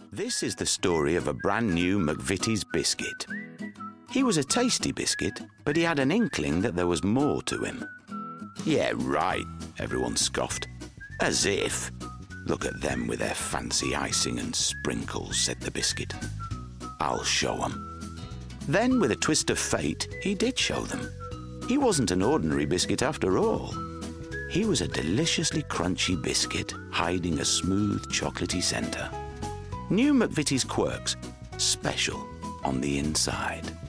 This is the story of a brand new McVitie's biscuit. He was a tasty biscuit, but he had an inkling that there was more to him. "Yeah, right," everyone scoffed. "As if. Look at them with their fancy icing and sprinkles," said the biscuit. "I'll show 'em." Then, with a twist of fate, he did show them. He wasn't an ordinary biscuit after all. He was a deliciously crunchy biscuit hiding a smooth chocolatey centre. New McVitie's Quirks, special on the inside.